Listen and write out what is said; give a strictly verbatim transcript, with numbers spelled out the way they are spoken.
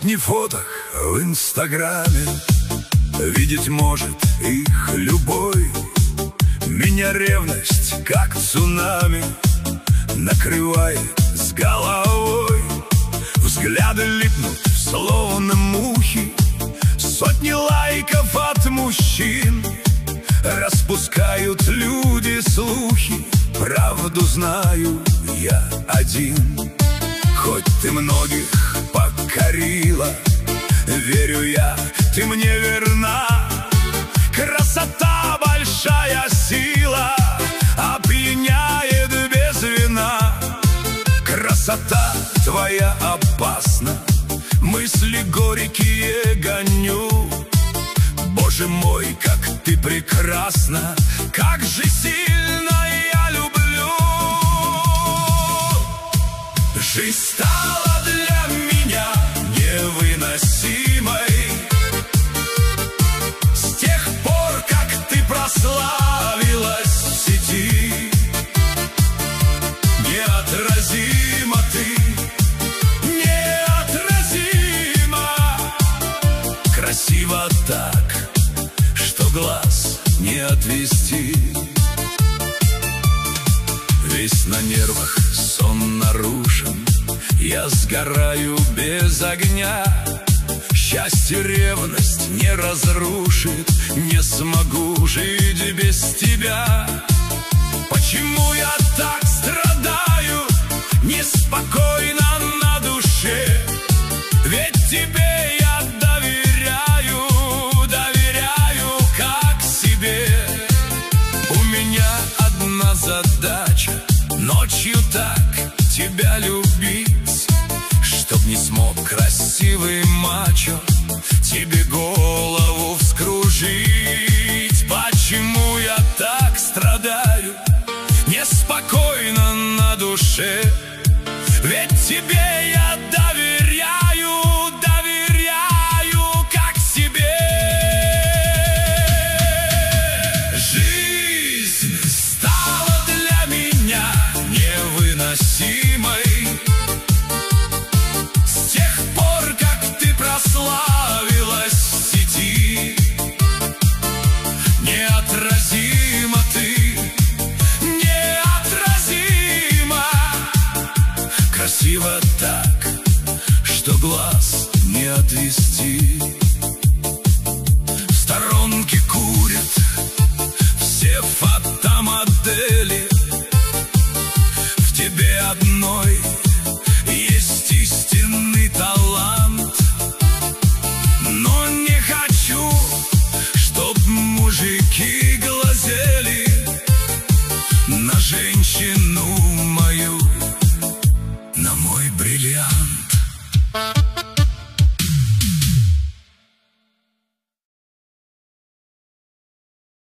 Сотни фоток в инстаграме, видеть может их любой. Меня ревность, как цунами, накрывает с головой. Взгляды липнут, словно мухи, сотни лайков от мужчин. Распускают люди слухи, правду знаю я один. Хоть ты многих покорила, верю я, ты мне верна. Красота — большая сила, опьяняет без вина. Красота твоя опасна, мысли горькие гоню. Боже мой, как ты прекрасна, как же сильно я люблю. Жизнь стала для меня невыносимой с тех пор, как ты прославилась в сети. Неотразима ты, неотразима, красиво так, что глаз не отвести. Весь на нервах, сон нарушен, я сгораю без огня. Счастье ревность не разрушит, не смогу жить без тебя. Почему я так страдаю, неспокойно на душе? Ведь тебе я доверяю, доверяю как себе. У меня одна задача — ночью так тебя любить, чтоб не смог красивый мачо тебе голос